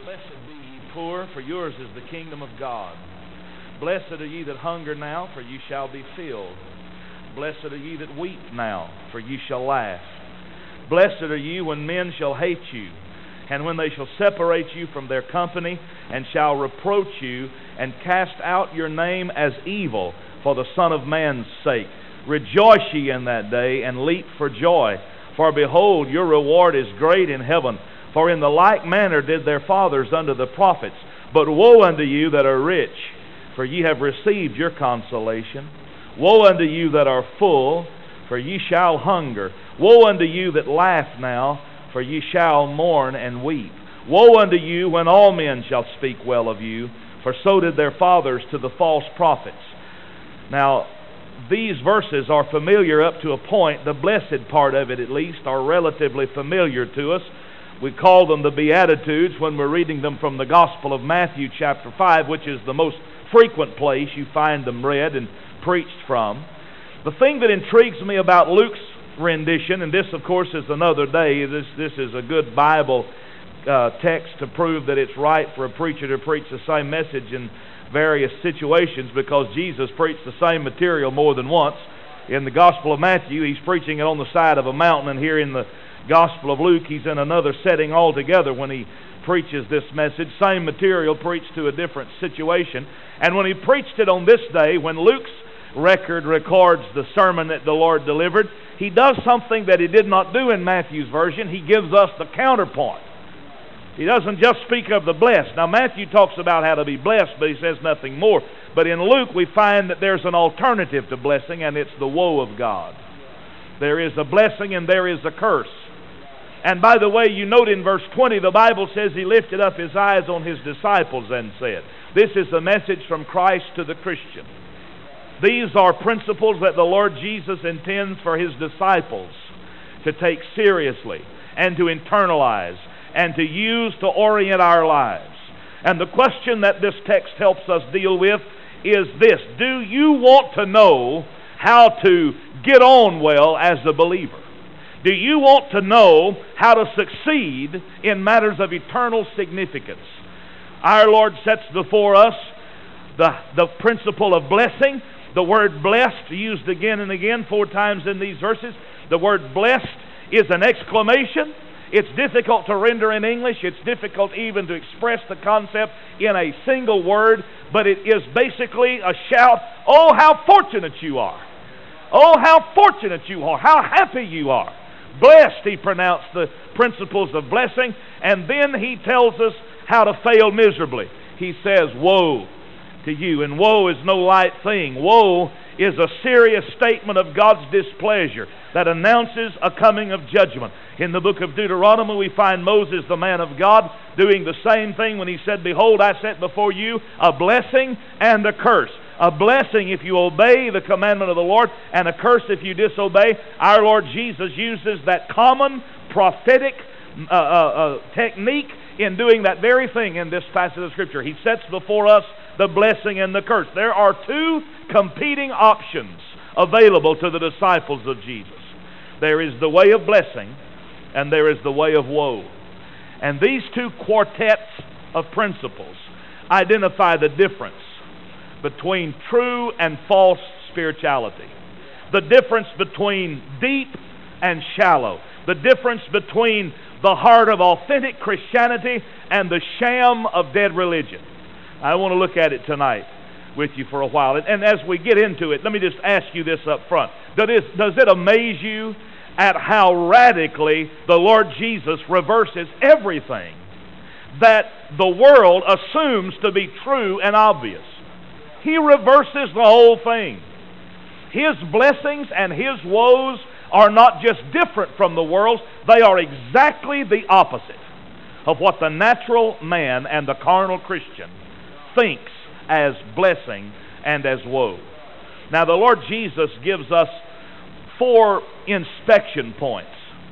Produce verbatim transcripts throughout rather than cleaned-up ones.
Blessed be ye poor, for yours is the kingdom of God. Blessed are ye that hunger now, for ye shall be filled. Blessed are ye that weep now, for ye shall laugh. Blessed are ye when men shall hate you, and when they shall separate you from their company, and shall reproach you, and cast out your name as evil for the Son of Man's sake. Rejoice ye in that day, and leap for joy. For behold, your reward is great in heaven. For in the like manner did their fathers unto the prophets. But woe unto you that are rich, for ye have received your consolation. Woe unto you that are full, for ye shall hunger. Woe unto you that laugh now, for ye shall mourn and weep. Woe unto you when all men shall speak well of you, for so did their fathers to the false prophets. Now, these verses are familiar up to a point. The blessed part of it, at least, are relatively familiar to us. We call them the Beatitudes when we're reading them from the Gospel of Matthew chapter five, which is the most frequent place you find them read and preached from. The thing that intrigues me about Luke's rendition, and this of course is another day, this, this is a good Bible uh, text to prove that it's right for a preacher to preach the same message in various situations, because Jesus preached the same material more than once. In the Gospel of Matthew, he's preaching it on the side of a mountain, and here in the Gospel of Luke, he's in another setting altogether when he preaches this message. Same material preached to a different situation. And when he preached it on this day, when Luke's record records the sermon that the Lord delivered, he does something that he did not do in Matthew's version. He gives us the counterpoint. He doesn't just speak of the blessed. Now, Matthew talks about how to be blessed, but he says nothing more. But in Luke, we find that there's an alternative to blessing, and it's the woe of God. There is a blessing and there is a curse. And by the way, you note in verse twenty, the Bible says he lifted up his eyes on his disciples and said, this is a message from Christ to the Christian. These are principles that the Lord Jesus intends for his disciples to take seriously and to internalize and to use to orient our lives. And the question that this text helps us deal with is this: do you want to know how to get on well as a believer? Do you want to know how to succeed in matters of eternal significance? Our Lord sets before us the, the principle of blessing. The word blessed, used again and again, four times in these verses. The word blessed is an exclamation. It's difficult to render in English. It's difficult even to express the concept in a single word. But it is basically a shout, oh, how fortunate you are. Oh, how fortunate you are. How happy you are. Blessed, he pronounced the principles of blessing, and then he tells us how to fail miserably. He says, woe to you, and woe is no light thing. Woe is a serious statement of God's displeasure that announces a coming of judgment. In the book of Deuteronomy, we find Moses, the man of God, doing the same thing when he said, behold, I set before you a blessing and a curse. A blessing if you obey the commandment of the Lord, and a curse if you disobey. Our Lord Jesus uses that common prophetic uh, uh, uh, technique in doing that very thing in this passage of Scripture. He sets before us the blessing and the curse. There are two competing options available to the disciples of Jesus. There is the way of blessing, and there is the way of woe. And these two quartets of principles identify the difference between true and false spirituality, the difference between deep and shallow, the difference between the heart of authentic Christianity and the sham of dead religion. I want to look at it tonight with you for a while. And, and as we get into it, let me just ask you this up front. Does it, does it amaze you at how radically the Lord Jesus reverses everything that the world assumes to be true and obvious? He reverses the whole thing. His blessings and his woes are not just different from the world's, they are exactly the opposite of what the natural man and the carnal Christian thinks as blessing and as woe. Now, the Lord Jesus gives us four inspection points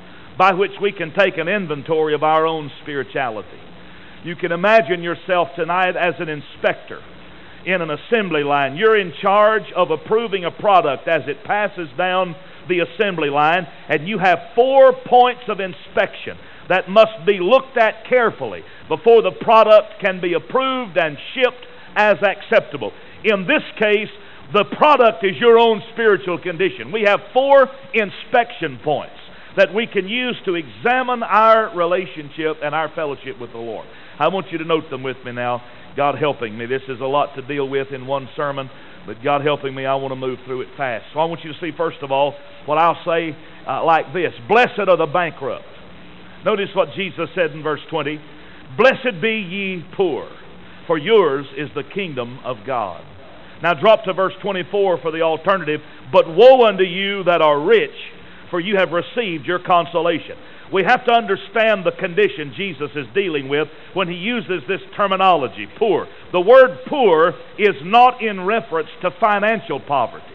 by which we can take an inventory of our own spirituality. You can imagine yourself tonight as an inspector in an assembly line. You're in charge of approving a product as it passes down the assembly line, and you have four points of inspection. that must be looked at carefully before the product can be approved and shipped as acceptable. In this case, the product is your own spiritual condition. We have four inspection points that we can use to examine our relationship and our fellowship with the Lord. I want you to note them with me now. God helping me. This is a lot to deal with in one sermon, but God helping me, I want to move through it fast. So I want you to see, first of all, what I'll say uh, like this. Blessed are the bankrupt. Notice what Jesus said in verse twenty. Blessed be ye poor, for yours is the kingdom of God. Now drop to verse twenty-four for the alternative. But woe unto you that are rich, for you have received your consolation. We have to understand the condition Jesus is dealing with when he uses this terminology, poor. The word poor is not in reference to financial poverty.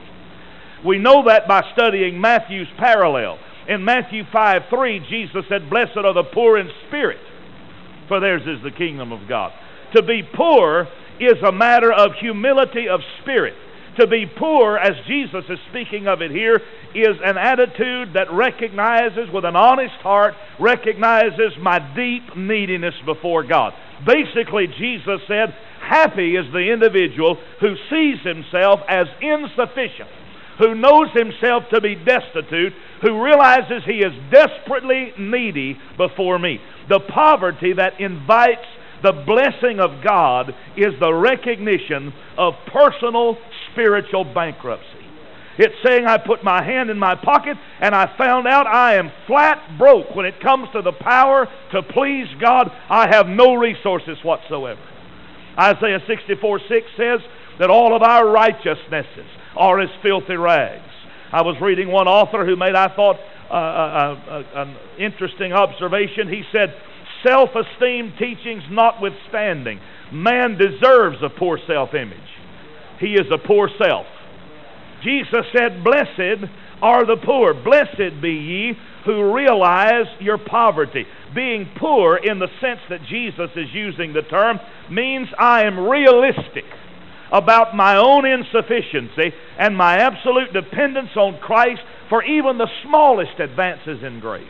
We know that by studying Matthew's parallel. In Matthew five three, Jesus said, Blessed are the poor in spirit, for theirs is the kingdom of God. To be poor is a matter of humility of spirit. To be poor, as Jesus is speaking of it here, is an attitude that recognizes with an honest heart, recognizes my deep neediness before God. Basically, Jesus said, happy is the individual who sees himself as insufficient, who knows himself to be destitute, who realizes he is desperately needy before me. The poverty that invites the blessing of God is the recognition of personal spiritual bankruptcy. It's saying I put my hand in my pocket and I found out I am flat broke when it comes to the power to please God. I have no resources whatsoever. Isaiah sixty-four six says that all of our righteousnesses are as filthy rags. I was reading one author who made, I thought, uh, uh, uh, an interesting observation. He said, self-esteem teachings notwithstanding, man deserves a poor self-image. He is a poor self. Jesus said, blessed are the poor. Blessed be ye who realize your poverty. Being poor, in the sense that Jesus is using the term, means I am realistic about my own insufficiency and my absolute dependence on Christ for even the smallest advances in grace.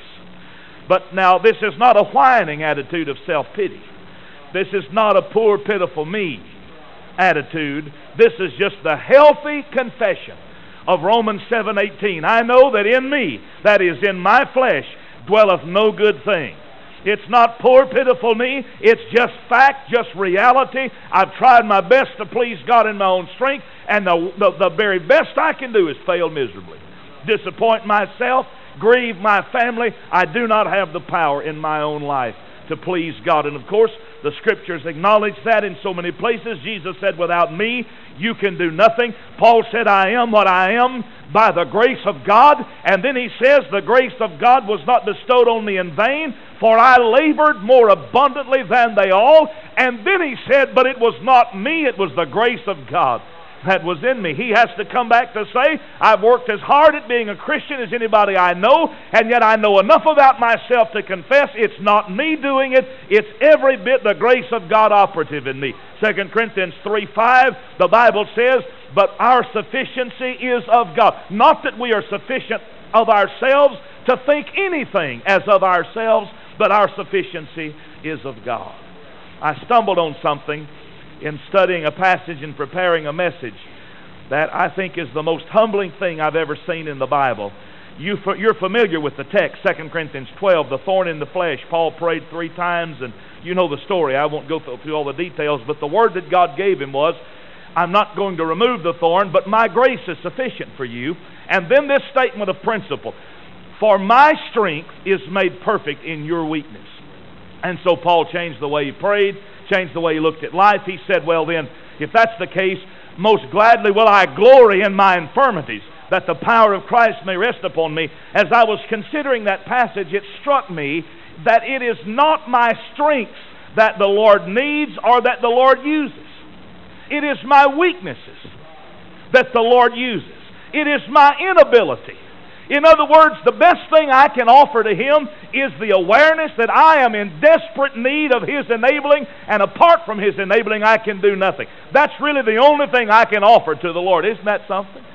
But now, this is not a whining attitude of self-pity. This is not a poor, pitiful me attitude. This is just the healthy confession of Romans seven eighteen. I know that in me, that is in my flesh, dwelleth no good thing. It's not poor, pitiful me. It's just fact, just reality. I've tried my best to please God in my own strength, and the, the, the very best I can do is fail miserably. Disappoint myself, grieve my family. I do not have the power in my own life to please God. And of course, the Scriptures acknowledge that in so many places. Jesus said, without me, you can do nothing. Paul said, I am what I am by the grace of God. And then he says, the grace of God was not bestowed on me in vain, for I labored more abundantly than they all. And then he said, but it was not me, it was the grace of God that was in me. He has to come back to say, I've worked as hard at being a Christian as anybody I know, and yet I know enough about myself to confess it's not me doing it, it's every bit the grace of God operative in me. Second Corinthians three five, the Bible says, but our sufficiency is of God. Not that we are sufficient of ourselves to think anything as of ourselves, but our sufficiency is of God. I stumbled on something in studying a passage and preparing a message that I think is the most humbling thing I've ever seen in the Bible. You, you're familiar with the text, Second Corinthians twelve, the thorn in the flesh. Paul prayed three times, and you know the story. I won't go through all the details, but the word that God gave him was, I'm not going to remove the thorn, but my grace is sufficient for you. And then this statement of principle, for my strength is made perfect in your weakness. And so Paul changed the way he prayed, changed the way he looked at life. He said, well then, if that's the case, most gladly will I glory in my infirmities, that the power of Christ may rest upon me. As I was considering that passage, it struck me that it is not my strength that the Lord needs or that the Lord uses. It is my weaknesses that the Lord uses. It is my inability. In other words, the best thing I can offer to Him is the awareness that I am in desperate need of His enabling, and apart from His enabling, I can do nothing. That's really the only thing I can offer to the Lord. Isn't that something?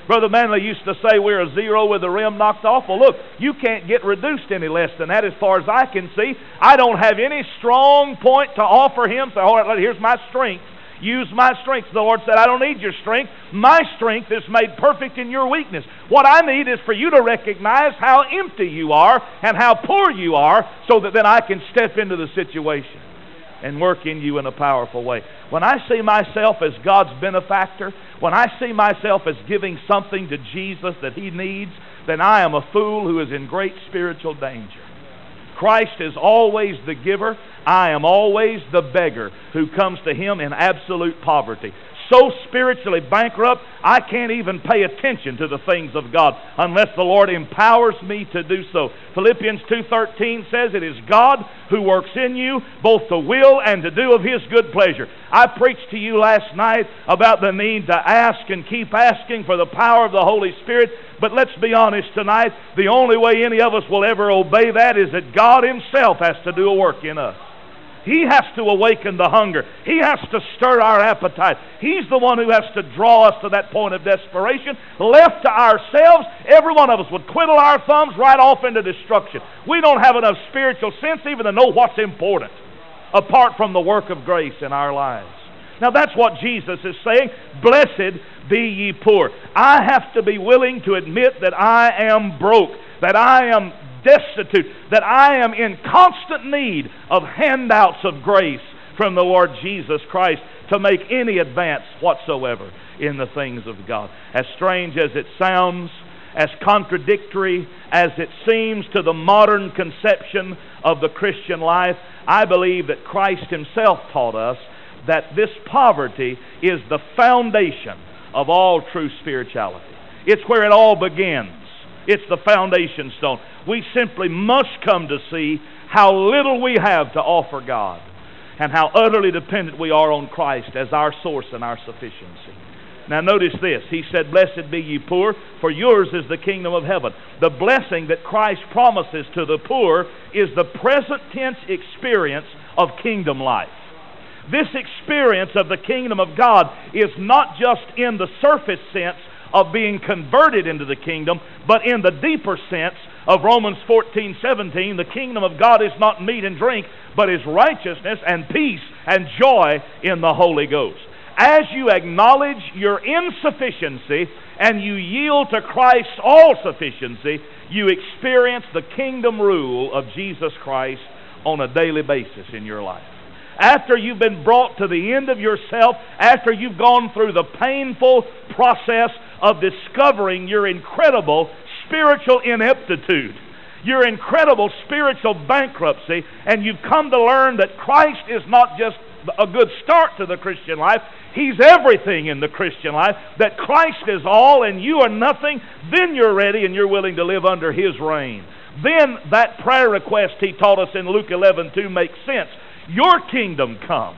Brother Manley used to say we're a zero with the rim knocked off. Well, look, you can't get reduced any less than that as far as I can see. I don't have any strong point to offer Him. Say, all right, here's my strength. Use my strength. The Lord said, I don't need your strength. My strength is made perfect in your weakness. What I need is for you to recognize how empty you are and how poor you are, so that then I can step into the situation and work in you in a powerful way. When I see myself as God's benefactor, when I see myself as giving something to Jesus that He needs, then I am a fool who is in great spiritual danger. Christ is always the giver. I am always the beggar who comes to Him in absolute poverty. So spiritually bankrupt, I can't even pay attention to the things of God unless the Lord empowers me to do so. Philippians two thirteen says, it is God who works in you both to will and to do of His good pleasure. I preached to you last night about the need to ask and keep asking for the power of the Holy Spirit. But let's be honest tonight, the only way any of us will ever obey that is that God Himself has to do a work in us. He has to awaken the hunger. He has to stir our appetite. He's the one who has to draw us to that point of desperation. Left to ourselves, every one of us would twiddle our thumbs right off into destruction. We don't have enough spiritual sense even to know what's important, apart from the work of grace in our lives. Now that's what Jesus is saying. Blessed be ye poor. I have to be willing to admit that I am broke, that I am destitute, that I am in constant need of handouts of grace from the Lord Jesus Christ to make any advance whatsoever in the things of God. As strange as it sounds, as contradictory as it seems to the modern conception of the Christian life, I believe that Christ Himself taught us that this poverty is the foundation of all true spirituality. It's where it all begins. It's the foundation stone. We simply must come to see how little we have to offer God and how utterly dependent we are on Christ as our source and our sufficiency. Now notice this. He said, blessed be ye poor, for yours is the kingdom of heaven. The blessing that Christ promises to the poor is the present tense experience of kingdom life. This experience of the kingdom of God is not just in the surface sense of being converted into the kingdom, but in the deeper sense of Romans fourteen seventeen, the kingdom of God is not meat and drink, but is righteousness and peace and joy in the Holy Ghost. As you acknowledge your insufficiency and you yield to Christ's all-sufficiency, you experience the kingdom rule of Jesus Christ on a daily basis in your life. After you've been brought to the end of yourself, after you've gone through the painful process of discovering your incredible spiritual ineptitude, your incredible spiritual bankruptcy, and you've come to learn that Christ is not just a good start to the Christian life, He's everything in the Christian life, that Christ is all and you are nothing, then you're ready and you're willing to live under His reign. Then that prayer request He taught us in Luke eleven two makes sense. Your kingdom come.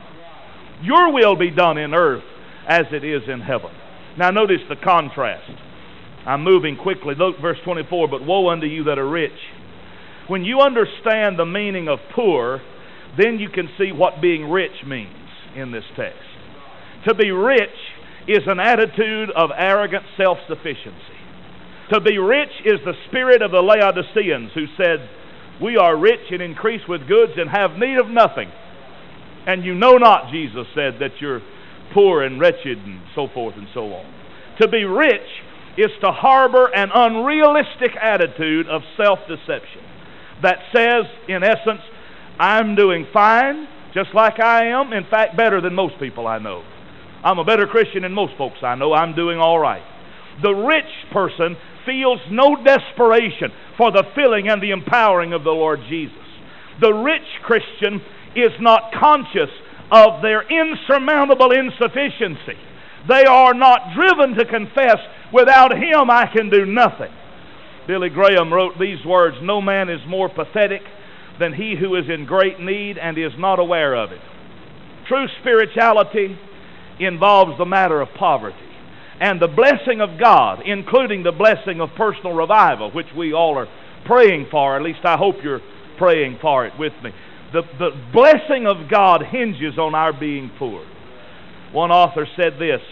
Your will be done in earth as it is in heaven. Now notice the contrast. I'm moving quickly. Look, verse twenty-four, but woe unto you that are rich. When you understand the meaning of poor, then you can see what being rich means in this text. To be rich is an attitude of arrogant self-sufficiency. To be rich is the spirit of the Laodiceans who said, we are rich and increase with goods and have need of nothing. And you know not, Jesus said, that you're poor and wretched and so forth and so on. To be rich is to harbor an unrealistic attitude of self-deception that says, in essence, I'm doing fine, just like I am, in fact, better than most people I know. I'm a better Christian than most folks I know. I'm doing all right. The rich person feels no desperation for the filling and the empowering of the Lord Jesus. The rich Christian is not conscious of their insurmountable insufficiency. They are not driven to confess, without Him I can do nothing. Billy Graham wrote these words, no man is more pathetic than he who is in great need and is not aware of it. True spirituality involves the matter of poverty. And the blessing of God, including the blessing of personal revival, which we all are praying for, at least I hope you're praying for it with me. The, the blessing of God hinges on our being poor. One author said this,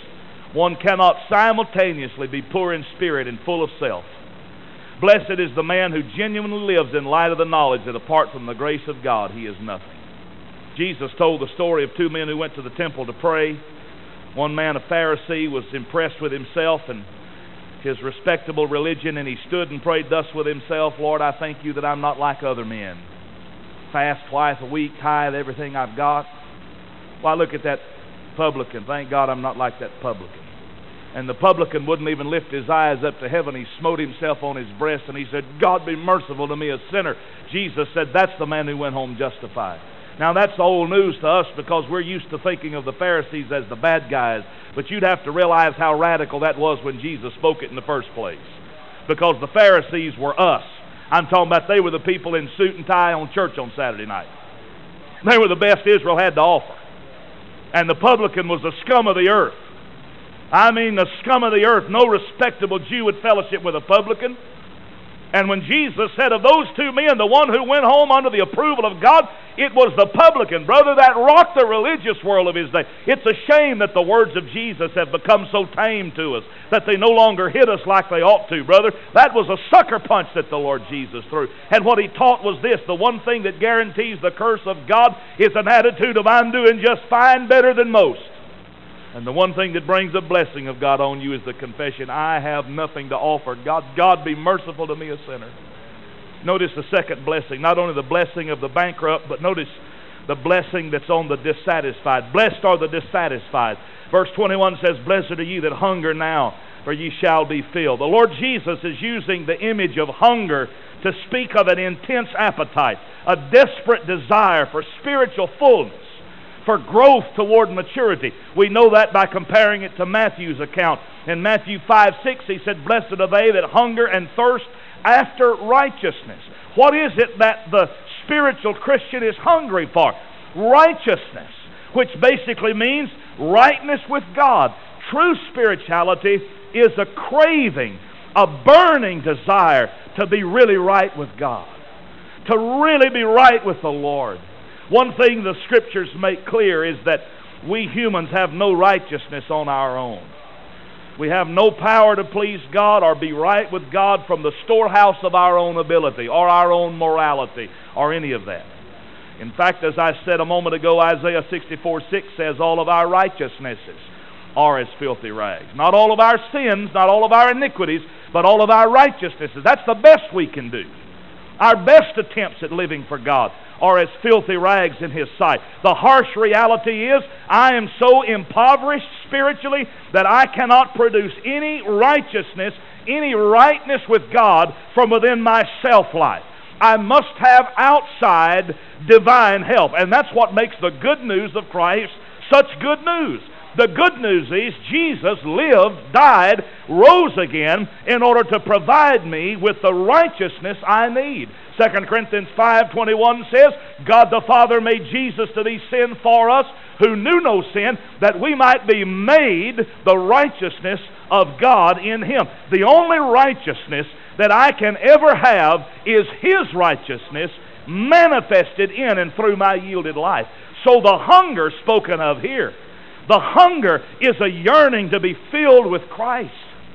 One cannot simultaneously be poor in spirit and full of self. Blessed is the man who genuinely lives in light of the knowledge that apart from the grace of God, he is nothing. Jesus told the story of two men who went to the temple to pray. One man, a Pharisee, was impressed with himself and his respectable religion, and he stood and prayed thus with himself, Lord, I thank you that I'm not like other men. Fast twice a week, tithe everything I've got. Why, look at that publican. Thank God I'm not like that publican. And the publican wouldn't even lift his eyes up to heaven. He smote himself on his breast and he said, God be merciful to me, a sinner. Jesus said, that's the man who went home justified. Now that's old news to us because we're used to thinking of the Pharisees as the bad guys. But you'd have to realize how radical that was when Jesus spoke it in the first place. Because the Pharisees were us. I'm talking about they were the people in suit and tie on church on Saturday night. They were the best Israel had to offer. And the publican was the scum of the earth. I mean the scum of the earth. No respectable Jew would fellowship with a publican. And when Jesus said of those two men, the one who went home under the approval of God, it was the publican, brother, that rocked the religious world of his day. It's a shame that the words of Jesus have become so tame to us, that they no longer hit us like they ought to, brother. That was a sucker punch that the Lord Jesus threw. And what he taught was this: the one thing that guarantees the curse of God is an attitude of I'm doing just fine, better than most. And the one thing that brings the blessing of God on you is the confession, I have nothing to offer. God, God be merciful to me, a sinner. Notice the second blessing, not only the blessing of the bankrupt, but notice the blessing that's on the dissatisfied. Blessed are the dissatisfied. Verse twenty-one says, Blessed are ye that hunger now, for ye shall be filled. The Lord Jesus is using the image of hunger to speak of an intense appetite, a desperate desire for spiritual fullness, for growth toward maturity. We know that by comparing it to Matthew's account. In Matthew five six, he said, Blessed are they that hunger and thirst after righteousness. What is it that the spiritual Christian is hungry for? Righteousness, which basically means rightness with God. True spirituality is a craving, a burning desire to be really right with God, to really be right with the Lord. One thing the Scriptures make clear is that we humans have no righteousness on our own. We have no power to please God or be right with God from the storehouse of our own ability or our own morality or any of that. In fact, as I said a moment ago, Isaiah sixty-four six says all of our righteousnesses are as filthy rags. Not all of our sins, not all of our iniquities, but all of our righteousnesses. That's the best we can do. Our best attempts at living for God are as filthy rags in His sight. The harsh reality is, I am so impoverished spiritually that I cannot produce any righteousness, any rightness with God from within my self-life. I must have outside divine help. And that's what makes the good news of Christ such good news. The good news is Jesus lived, died, rose again in order to provide me with the righteousness I need. Second Corinthians five twenty-one says, God the Father made Jesus to be sin for us who knew no sin, that we might be made the righteousness of God in Him. The only righteousness that I can ever have is His righteousness manifested in and through my yielded life. So the hunger spoken of here, the hunger is a yearning to be filled with Christ.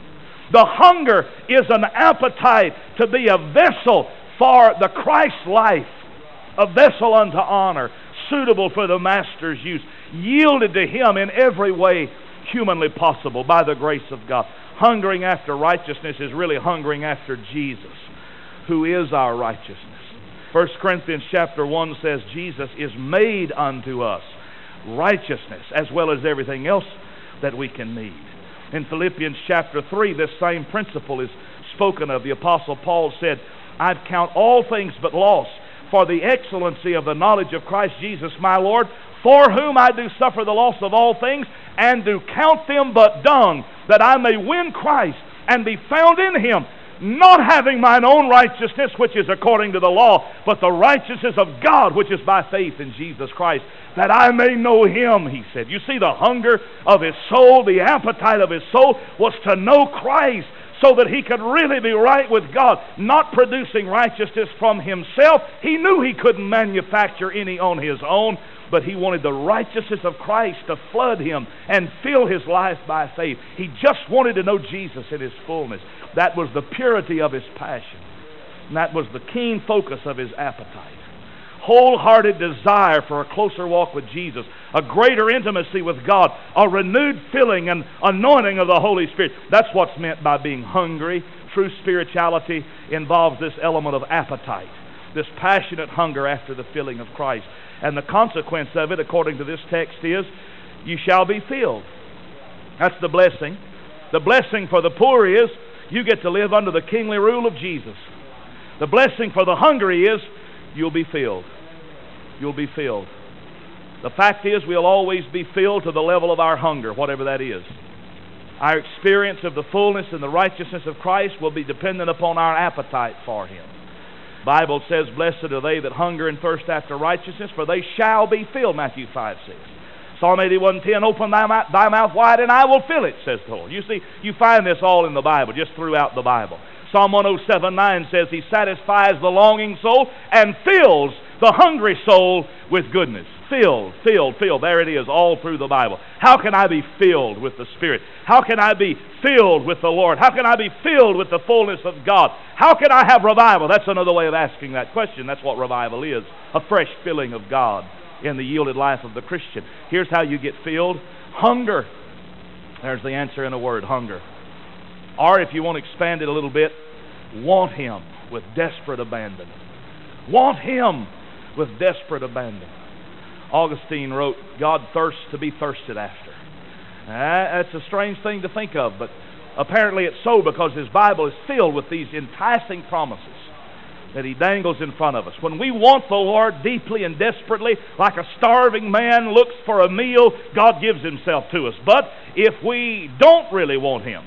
The hunger is an appetite to be a vessel for the Christ life, a vessel unto honor, suitable for the Master's use, yielded to Him in every way humanly possible by the grace of God. Hungering after righteousness is really hungering after Jesus, who is our righteousness. First Corinthians chapter one says Jesus is made unto us righteousness as well as everything else that we can need. In Philippians chapter three, this same principle is spoken of. The Apostle Paul said, I count all things but loss for the excellency of the knowledge of Christ Jesus my Lord, for whom I do suffer the loss of all things, and do count them but dung, that I may win Christ and be found in Him, not having mine own righteousness, which is according to the law, but the righteousness of God, which is by faith in Jesus Christ, that I may know Him, he said. You see, the hunger of his soul, the appetite of his soul, was to know Christ, so that he could really be right with God, not producing righteousness from himself. He knew he couldn't manufacture any on his own, but he wanted the righteousness of Christ to flood him and fill his life by faith. He just wanted to know Jesus in his fullness. That was the purity of his passion. And that was the keen focus of his appetite. Wholehearted desire for a closer walk with Jesus, a greater intimacy with God, a renewed filling and anointing of the Holy Spirit. That's what's meant by being hungry. True spirituality involves this element of appetite, this passionate hunger after the filling of Christ. And the consequence of it, according to this text, is you shall be filled. That's the blessing. The blessing for the poor is you get to live under the kingly rule of Jesus. The blessing for the hungry is you'll be filled. You'll be filled. The fact is we'll always be filled to the level of our hunger, whatever that is. Our experience of the fullness and the righteousness of Christ will be dependent upon our appetite for Him. The Bible says, blessed are they that hunger and thirst after righteousness, for they shall be filled, Matthew five six. Psalm eighty-one ten, open thy mouth, thy mouth wide and I will fill it, says the Lord. You see, you find this all in the Bible, just throughout the Bible. Psalm one oh seven nine says, He satisfies the longing soul and fills the hungry soul with goodness. Filled, filled, filled. There it is, all through the Bible. How can I be filled with the Spirit? How can I be filled with the Lord? How can I be filled with the fullness of God? How can I have revival? That's another way of asking that question. That's what revival is, a fresh filling of God in the yielded life of the Christian. Here's how you get filled. Hunger. There's the answer in a word, hunger. Or if you want to expand it a little bit, want Him with desperate abandon. Want Him with desperate abandon. Augustine wrote, God thirsts to be thirsted after. Uh, that's a strange thing to think of, but apparently it's so because his Bible is filled with these enticing promises that He dangles in front of us. When we want the Lord deeply and desperately, like a starving man looks for a meal, God gives Himself to us. But if we don't really want Him,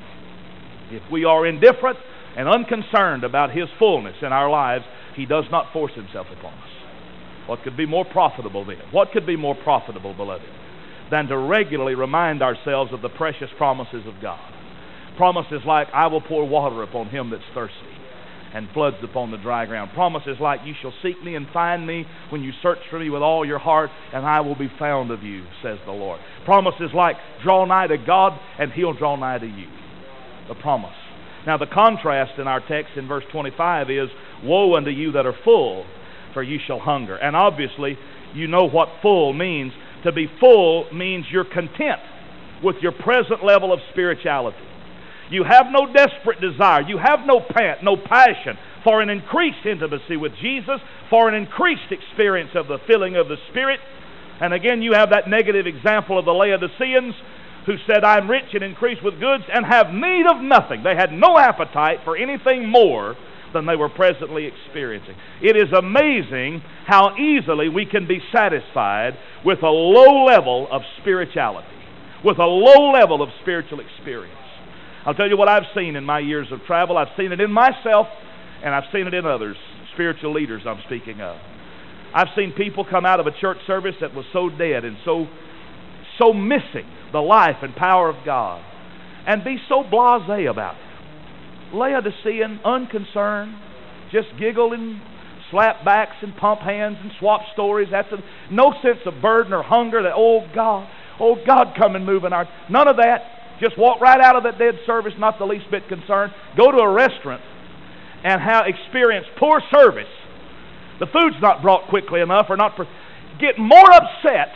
if we are indifferent and unconcerned about His fullness in our lives, He does not force Himself upon us. What could be more profitable then? What could be more profitable, beloved, than to regularly remind ourselves of the precious promises of God? Promises like, I will pour water upon him that's thirsty and floods upon the dry ground. Promises like, you shall seek me and find me when you search for me with all your heart, and I will be found of you, says the Lord. Promises like, draw nigh to God and He'll draw nigh to you. The promise. Now the contrast in our text in verse twenty-five is, woe unto you that are full, for you shall hunger. And obviously, you know what full means. To be full means you're content with your present level of spirituality. You have no desperate desire. You have no pant, no passion for an increased intimacy with Jesus, for an increased experience of the filling of the Spirit. And again, you have that negative example of the Laodiceans who said, I'm rich and increased with goods and have need of nothing. They had no appetite for anything more than they were presently experiencing. It is amazing how easily we can be satisfied with a low level of spirituality, with a low level of spiritual experience. I'll tell you what I've seen in my years of travel. I've seen it in myself, and I've seen it in others, spiritual leaders I'm speaking of. I've seen people come out of a church service that was so dead and so, so missing the life and power of God, and be so blasé about it. Laodicean, unconcerned, just giggle and slap backs and pump hands and swap stories. That's a, no sense of burden or hunger that, oh God, oh God, come and move in our... None of that. Just walk right out of that dead service, not the least bit concerned. Go to a restaurant and how experience poor service. The food's not brought quickly enough or not... Per- get more upset,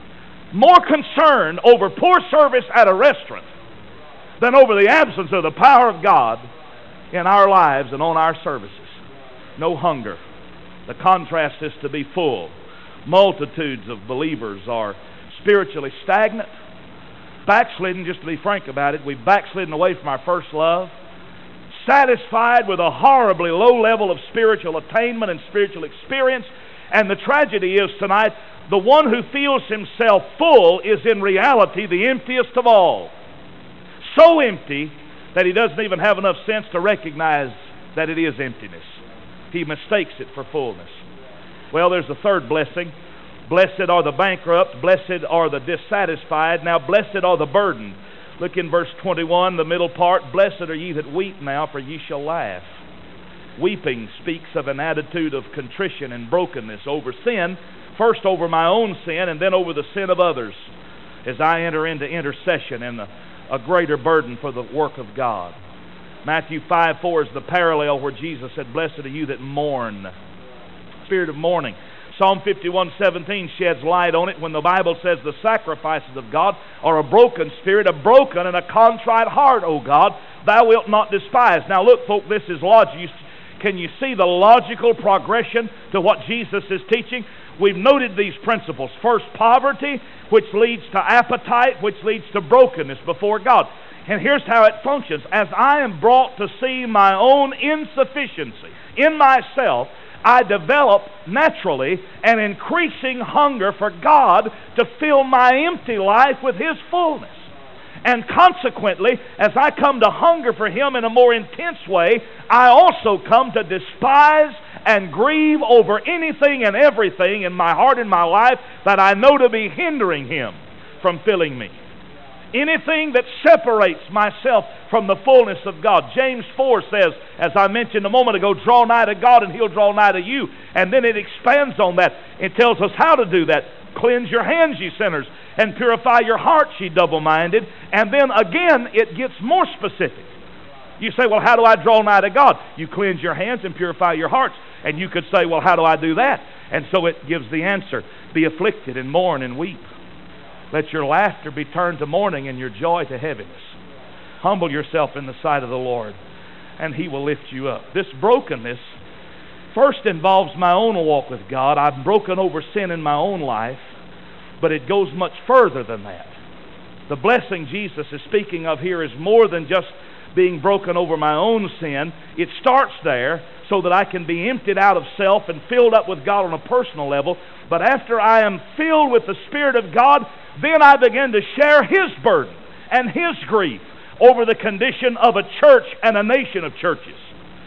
more concerned over poor service at a restaurant than over the absence of the power of God in our lives and on our services. No hunger. The contrast is to be full. Multitudes of believers are spiritually stagnant, backslidden, just to be frank about it. We've backslidden away from our first love, satisfied with a horribly low level of spiritual attainment and spiritual experience. And the tragedy is tonight, the one who feels himself full is in reality the emptiest of all. So empty that he doesn't even have enough sense to recognize that it is emptiness. He mistakes it for fullness. Well, there's a third blessing. Blessed are the bankrupt, blessed are the dissatisfied. Now, blessed are the burdened. Look in verse twenty-one, the middle part. Blessed are ye that weep now, for ye shall laugh. Weeping speaks of an attitude of contrition and brokenness over sin, first over my own sin and then over the sin of others as I enter into intercession and a, a greater burden for the work of God. Matthew five four is the parallel where Jesus said, "Blessed are you that mourn." Spirit of mourning. Psalm fifty-one seventeen sheds light on it when the Bible says the sacrifices of God are a broken spirit, a broken and a contrite heart, O God, thou wilt not despise. Now look, folk, this is logic. Can you see the logical progression to what Jesus is teaching? We've noted these principles. First, poverty, which leads to appetite, which leads to brokenness before God. And here's how it functions. As I am brought to see my own insufficiency in myself, I develop naturally an increasing hunger for God to fill my empty life with His fullness. And consequently, as I come to hunger for Him in a more intense way, I also come to despise and grieve over anything and everything in my heart and my life that I know to be hindering Him from filling me. Anything that separates myself from the fullness of God. James four says, as I mentioned a moment ago, draw nigh to God and He'll draw nigh to you. And then it expands on that. It tells us how to do that. Cleanse your hands, ye sinners, and purify your hearts, ye double-minded. And then again, it gets more specific. You say, well, how do I draw nigh to God? You cleanse your hands and purify your hearts. And you could say, well, how do I do that? And so it gives the answer. Be afflicted and mourn and weep. Let your laughter be turned to mourning and your joy to heaviness. Humble yourself in the sight of the Lord, and He will lift you up. This brokenness first involves my own walk with God. I'm broken over sin in my own life, but it goes much further than that. The blessing Jesus is speaking of here is more than just being broken over my own sin. It starts there so that I can be emptied out of self and filled up with God on a personal level. But after I am filled with the Spirit of God, then I begin to share His burden and His grief over the condition of a church and a nation of churches.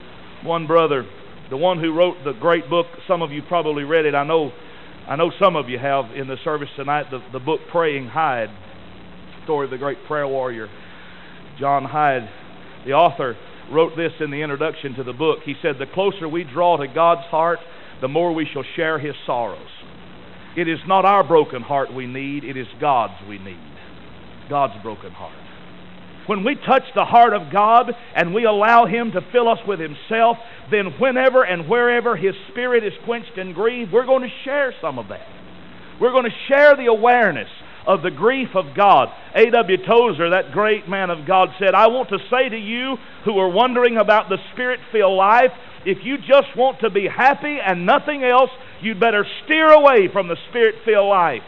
One brother, the one who wrote the great book, some of you probably read it, I know I know some of you have in the service tonight, the, the book Praying Hyde, story of the great prayer warrior, John Hyde. The author wrote this in the introduction to the book. He said, the closer we draw to God's heart, the more we shall share His sorrows. It is not our broken heart we need, it is God's we need. God's broken heart. When we touch the heart of God and we allow Him to fill us with Himself, then whenever and wherever His Spirit is quenched and grieved, we're going to share some of that. We're going to share the awareness of the grief of God. A W Tozer, that great man of God, said, I want to say to you who are wondering about the Spirit-filled life, if you just want to be happy and nothing else, you'd better steer away from the Spirit-filled life.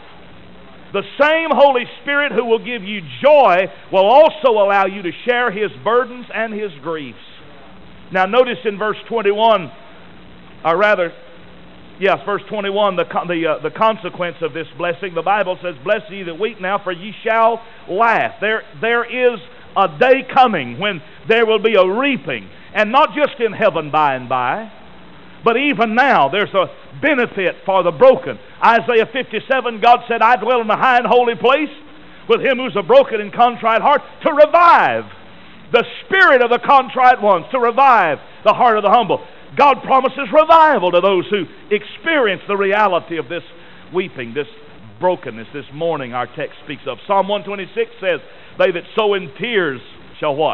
The same Holy Spirit who will give you joy will also allow you to share His burdens and His griefs. Now notice in verse twenty-one, or rather, yes, verse twenty-one, the, the, uh, the consequence of this blessing. The Bible says, blessed ye that weep now, for ye shall laugh. There, there is a day coming when there will be a reaping, and not just in heaven by and by, but even now there's a benefit for the broken. Isaiah fifty-seven, God said, I dwell in the high and holy place with him who's a broken and contrite heart, to revive the spirit of the contrite ones, to revive the heart of the humble. God promises revival to those who experience the reality of this weeping, this brokenness, this mourning our text speaks of. Psalm one twenty-six says, they that sow in tears shall what?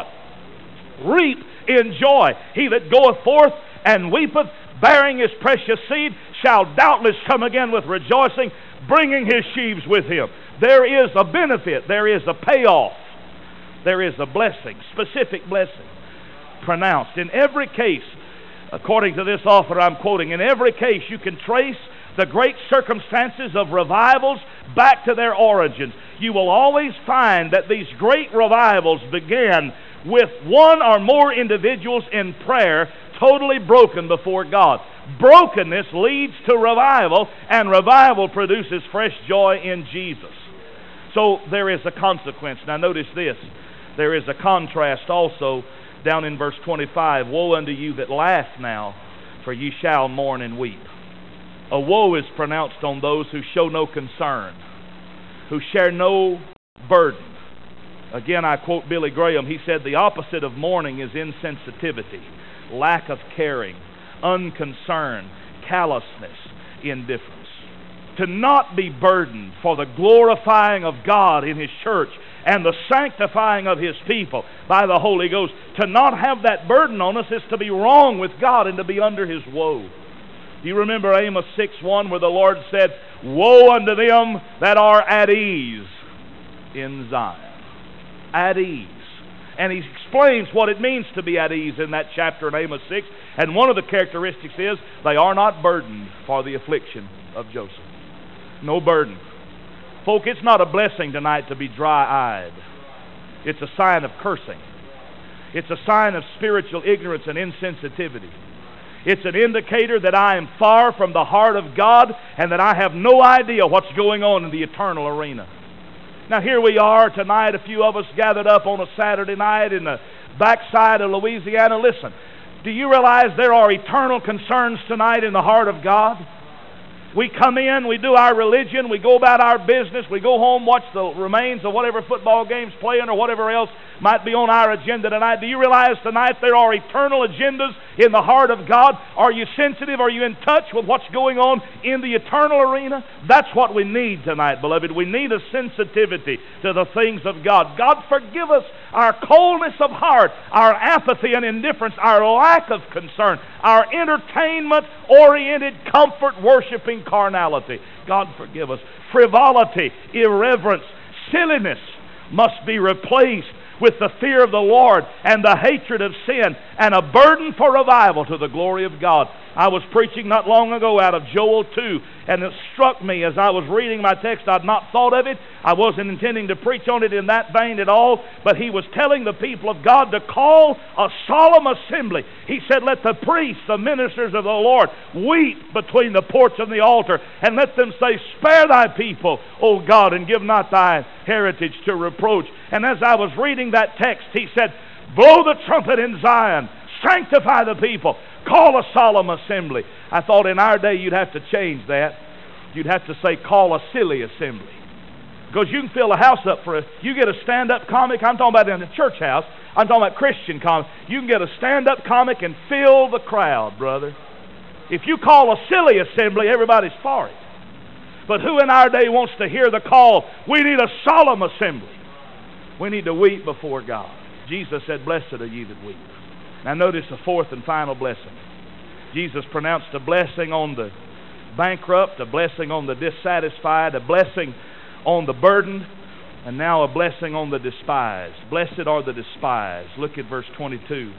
Reap in joy. He that goeth forth and weepeth, bearing his precious seed, shall doubtless come again with rejoicing, bringing his sheaves with him. There is a benefit. There is a payoff. There is a blessing, specific blessing pronounced. In every case, according to this author I'm quoting, in every case you can trace the great circumstances of revivals back to their origins. You will always find that these great revivals began with one or more individuals in prayer totally broken before God. Brokenness leads to revival, and revival produces fresh joy in Jesus. So there is a consequence. Now notice this. There is a contrast also down in verse twenty-five. Woe unto you that laugh now, for ye shall mourn and weep. A woe is pronounced on those who show no concern, who share no burden. Again, I quote Billy Graham. He said, the opposite of mourning is insensitivity, lack of caring, unconcern, callousness, indifference. to not be burdened for the glorifying of God in His church and the sanctifying of His people by the Holy Ghost. To not have that burden on us is to be wrong with God and to be under His woe. Do you remember Amos six one where the Lord said, "Woe unto them that are at ease in Zion." At ease. And He explains what it means to be at ease in that chapter in Amos six. And one of the characteristics is they are not burdened for the affliction of Joseph. No burden. Folk, it's not a blessing tonight to be dry-eyed. It's a sign of cursing. It's a sign of spiritual ignorance and insensitivity. It's an indicator that I am far from the heart of God and that I have no idea what's going on in the eternal arena. Now here we are tonight, a few of us gathered up on a Saturday night in the backside of Louisiana. Listen, do you realize there are eternal concerns tonight in the heart of God? We come in, we do our religion, we go about our business, we go home, watch the remains of whatever football game's playing or whatever else might be on our agenda tonight. Do you realize tonight there are eternal agendas in the heart of God? Are you sensitive? Are you in touch with what's going on in the eternal arena? That's what we need tonight, beloved. We need a sensitivity to the things of God. God, forgive us our coldness of heart, our apathy and indifference, our lack of concern, our entertainment-oriented, comfort-worshiping carnality. God, forgive us. Frivolity, irreverence, silliness must be replaced with the fear of the Lord and the hatred of sin and a burden for revival to the glory of God. I was preaching not long ago out of Joel two, and it struck me as I was reading my text. I'd not thought of it. I wasn't intending to preach on it in that vein at all, but he was telling the people of God to call a solemn assembly. He said, let the priests, the ministers of the Lord, weep between the porch and the altar, and let them say, spare thy people, O God, and give not thy heritage to reproach. And as I was reading that text, he said, blow the trumpet in Zion, sanctify the people, call a solemn assembly. I thought in our day you'd have to change that. You'd have to say, call a silly assembly. Because you can fill a house up for a, you get a stand-up comic, I'm talking about in a church house, I'm talking about Christian comic. You can get a stand-up comic and fill the crowd, brother. If you call a silly assembly, everybody's for it. But who in our day wants to hear the call, we need a solemn assembly. We need to weep before God. Jesus said, blessed are ye that weep. Now notice the fourth and final blessing. Jesus pronounced a blessing on the bankrupt, a blessing on the dissatisfied, a blessing on the burdened, and now a blessing on the despised. Blessed are the despised. Look at verse twenty-two.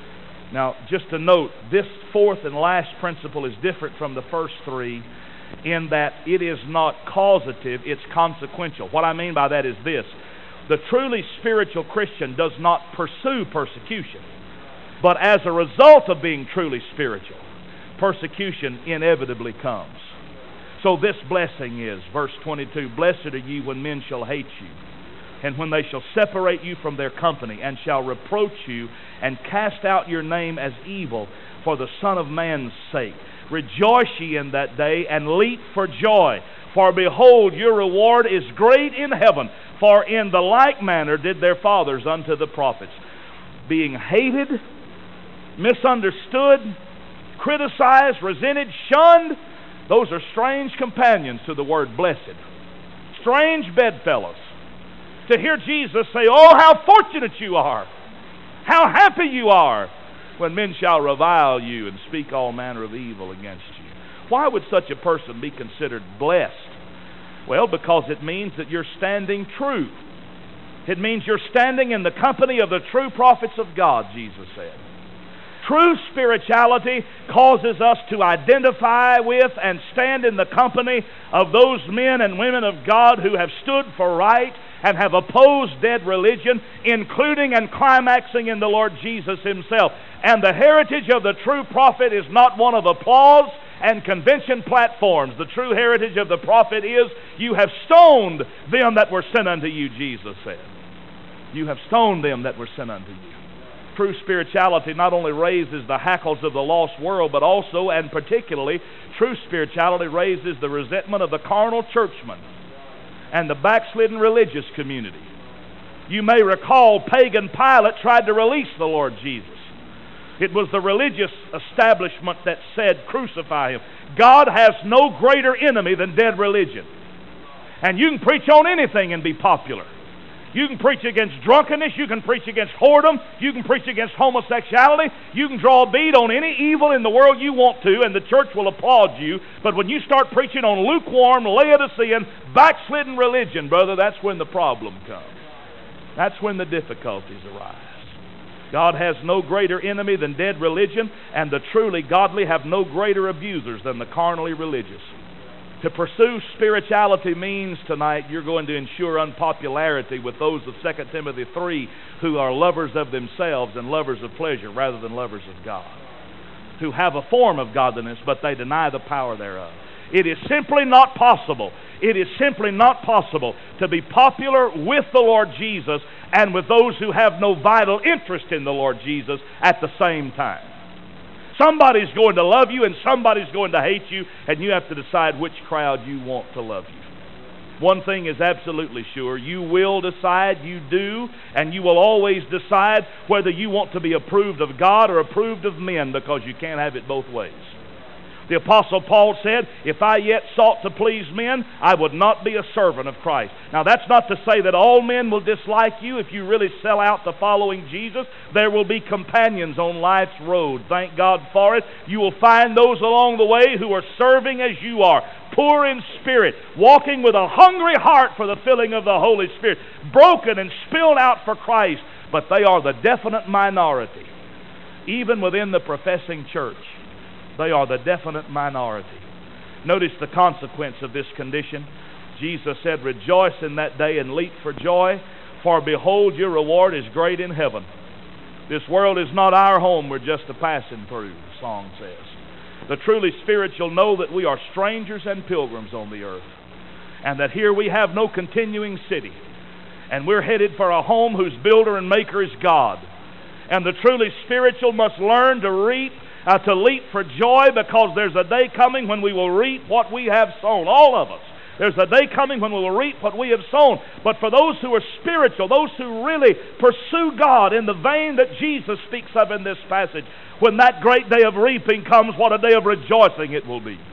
Now, just to note, this fourth and last principle is different from the first three in that it is not causative, it's consequential. What I mean by that is this. The truly spiritual Christian does not pursue persecution. But as a result of being truly spiritual, persecution inevitably comes. So this blessing is, verse twenty-two, blessed are ye when men shall hate you, and when they shall separate you from their company, and shall reproach you, and cast out your name as evil for the Son of Man's sake. Rejoice ye in that day, and leap for joy. For behold, your reward is great in heaven. For in the like manner did their fathers unto the prophets. Being hated, misunderstood, criticized, resented, shunned, those are strange companions to the word blessed. Strange bedfellows. To hear Jesus say, oh, how fortunate you are, how happy you are, when men shall revile you and speak all manner of evil against you. Why would such a person be considered blessed? Well, because it means that you're standing true. It means you're standing in the company of the true prophets of God, Jesus said. True spirituality causes us to identify with and stand in the company of those men and women of God who have stood for right and have opposed dead religion, including and climaxing in the Lord Jesus Himself. And the heritage of the true prophet is not one of applause and convention platforms. The true heritage of the prophet is, you have stoned them that were sent unto you, Jesus said. You have stoned them that were sent unto you. True spirituality not only raises the hackles of the lost world, but also, and particularly, true spirituality raises the resentment of the carnal churchman and the backslidden religious community. You may recall pagan Pilate tried to release the Lord Jesus. It was the religious establishment that said, crucify him. God has no greater enemy than dead religion. And you can preach on anything and be popular. You can preach against drunkenness. You can preach against whoredom. You can preach against homosexuality. You can draw a bead on any evil in the world you want to, and the church will applaud you. But when you start preaching on lukewarm, Laodicean, backslidden religion, brother, that's when the problem comes. That's when the difficulties arise. God has no greater enemy than dead religion, and the truly godly have no greater abusers than the carnally religious. To pursue spirituality means tonight you're going to ensure unpopularity with those of Second Timothy three who are lovers of themselves and lovers of pleasure rather than lovers of God, who have a form of godliness but they deny the power thereof. It is simply not possible. It is simply not possible to be popular with the Lord Jesus and with those who have no vital interest in the Lord Jesus at the same time. Somebody's going to love you and somebody's going to hate you, and you have to decide which crowd you want to love you. One thing is absolutely sure. You will decide, you do, and you will always decide whether you want to be approved of God or approved of men, because you can't have it both ways. The Apostle Paul said, if I yet sought to please men, I would not be a servant of Christ. Now that's not to say that all men will dislike you if you really sell out to following Jesus. There will be companions on life's road. Thank God for it. You will find those along the way who are serving as you are, poor in spirit, walking with a hungry heart for the filling of the Holy Spirit, broken and spilled out for Christ. But they are the definite minority. Even within the professing church, they are the definite minority. Notice the consequence of this condition. Jesus said, rejoice in that day and leap for joy, for behold, your reward is great in heaven. This world is not our home, we're just a passing through, the song says. The truly spiritual know that we are strangers and pilgrims on the earth, and that here we have no continuing city, and we're headed for a home whose builder and maker is God. And the truly spiritual must learn to reap Uh, to leap for joy, because there's a day coming when we will reap what we have sown. All of us. There's a day coming when we will reap what we have sown. But for those who are spiritual, those who really pursue God in the vein that Jesus speaks of in this passage, when that great day of reaping comes, what a day of rejoicing it will be.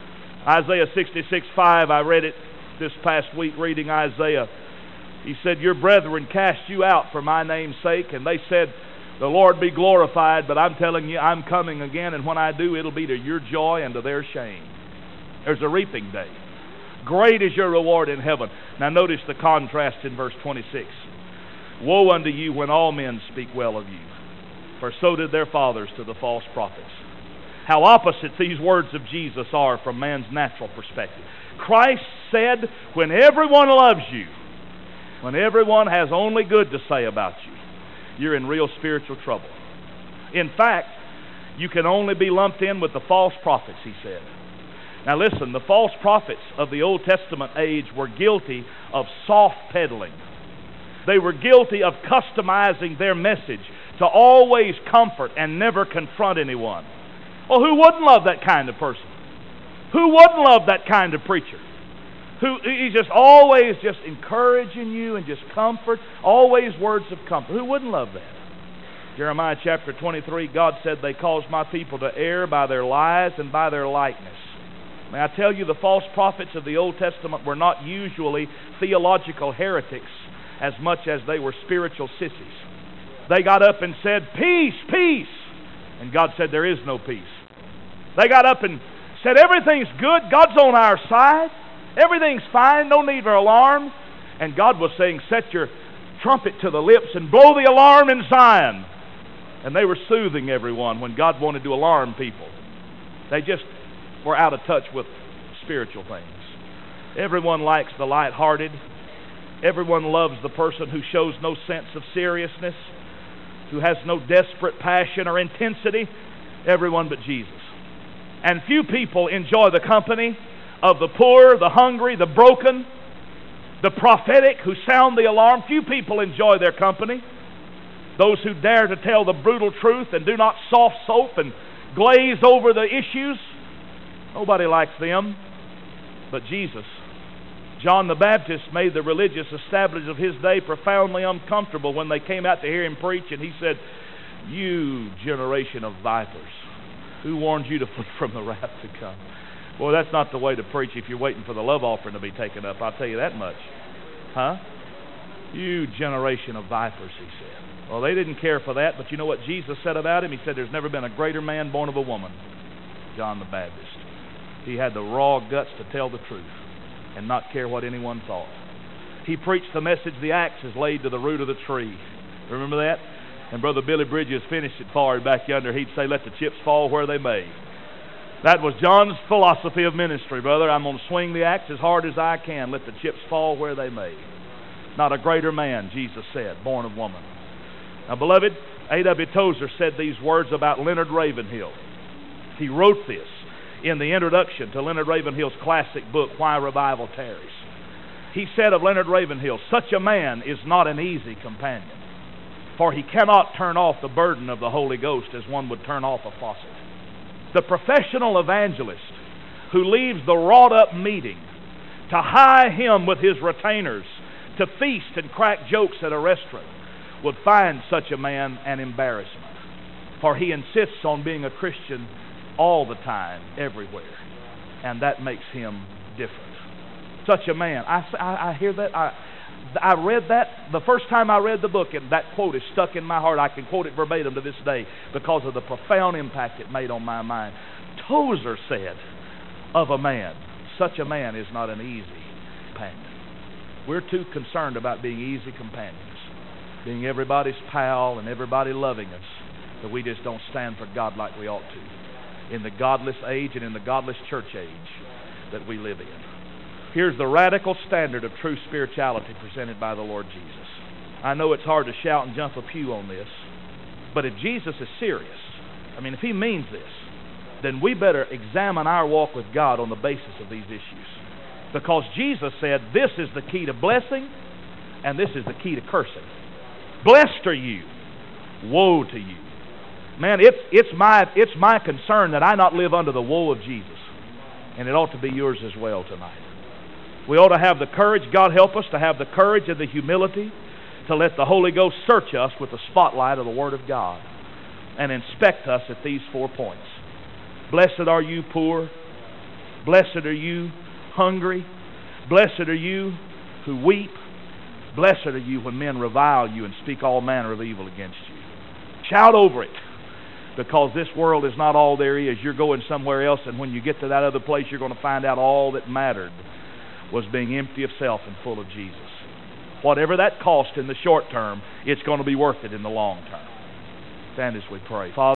Isaiah sixty-six five, I read it this past week reading Isaiah. He said, your brethren cast you out for my name's sake, and they said, the Lord be glorified, but I'm telling you, I'm coming again, and when I do, it'll be to your joy and to their shame. There's a reaping day. Great is your reward in heaven. Now notice the contrast in verse twenty-six. Woe unto you when all men speak well of you, for so did their fathers to the false prophets. How opposite these words of Jesus are from man's natural perspective. Christ said, when everyone loves you, when everyone has only good to say about you, you're in real spiritual trouble. In fact, you can only be lumped in with the false prophets, he said. Now listen, the false prophets of the Old Testament age were guilty of soft peddling. They were guilty of customizing their message to always comfort and never confront anyone. Well, who wouldn't love that kind of person? Who wouldn't love that kind of preacher? Who he's just always just encouraging you and just comfort, always words of comfort. Who wouldn't love that? Jeremiah chapter twenty-three, God said, they caused my people to err by their lies and by their likeness. May I tell you, the false prophets of the Old Testament were not usually theological heretics as much as they were spiritual sissies. They got up and said, peace, peace. And God said, there is no peace. They got up and said, everything's good, God's on our side. Everything's fine, no need for alarm. And God was saying, set your trumpet to the lips and blow the alarm in Zion. And they were soothing everyone when God wanted to alarm people. They just were out of touch with spiritual things. Everyone likes the light-hearted. Everyone loves the person who shows no sense of seriousness, who has no desperate passion or intensity. Everyone but Jesus. And few people enjoy the company of the poor, the hungry, the broken, the prophetic who sound the alarm. Few people enjoy their company. Those who dare to tell the brutal truth and do not soft soap and glaze over the issues. Nobody likes them but Jesus. John the Baptist made the religious establishment of his day profoundly uncomfortable when they came out to hear him preach, and he said, You generation of vipers, who warned you to flee from the wrath to come? Boy, that's not the way to preach if you're waiting for the love offering to be taken up. I'll tell you that much. Huh? You generation of vipers, he said. Well, they didn't care for that, but you know what Jesus said about him? He said, there's never been a greater man born of a woman, John the Baptist. He had the raw guts to tell the truth and not care what anyone thought. He preached the message, the axe is laid to the root of the tree. Remember that? And Brother Billy Bridges finished it for him back yonder. He'd say, let the chips fall where they may. That was John's philosophy of ministry, brother. I'm going to swing the axe as hard as I can. Let the chips fall where they may. Not a greater man, Jesus said, born of woman. Now, beloved, A W Tozer said these words about Leonard Ravenhill. He wrote this in the introduction to Leonard Ravenhill's classic book, Why Revival Tarries. He said of Leonard Ravenhill, such a man is not an easy companion, for he cannot turn off the burden of the Holy Ghost as one would turn off a faucet. The professional evangelist who leaves the wrought-up meeting to hie him with his retainers to feast and crack jokes at a restaurant would find such a man an embarrassment, for he insists on being a Christian all the time, everywhere, and that makes him different. Such a man. I, I, I hear that. I, I read that the first time I read the book, and that quote is stuck in my heart. I can quote it verbatim to this day because of the profound impact it made on my mind. Tozer said of a man, such a man is not an easy companion. We're too concerned about being easy companions, being everybody's pal and everybody loving us, that we just don't stand for God like we ought to in the godless age and in the godless church age that we live in. Here's the radical standard of true spirituality presented by the Lord Jesus. I know it's hard to shout and jump a pew on this, but if Jesus is serious, I mean, if he means this, then we better examine our walk with God on the basis of these issues. Because Jesus said, this is the key to blessing, and this is the key to cursing. Blessed are you, woe to you. Man, it's, it's, my, it's my concern that I not live under the woe of Jesus, and it ought to be yours as well tonight. We ought to have the courage, God help us, to have the courage and the humility to let the Holy Ghost search us with the spotlight of the Word of God and inspect us at these four points. Blessed are you poor. Blessed are you hungry. Blessed are you who weep. Blessed are you when men revile you and speak all manner of evil against you. Shout over it, because this world is not all there is. You're going somewhere else, and when you get to that other place, you're going to find out all that mattered was being empty of self and full of Jesus. Whatever that cost in the short term, it's going to be worth it in the long term. Stand as we pray. Father,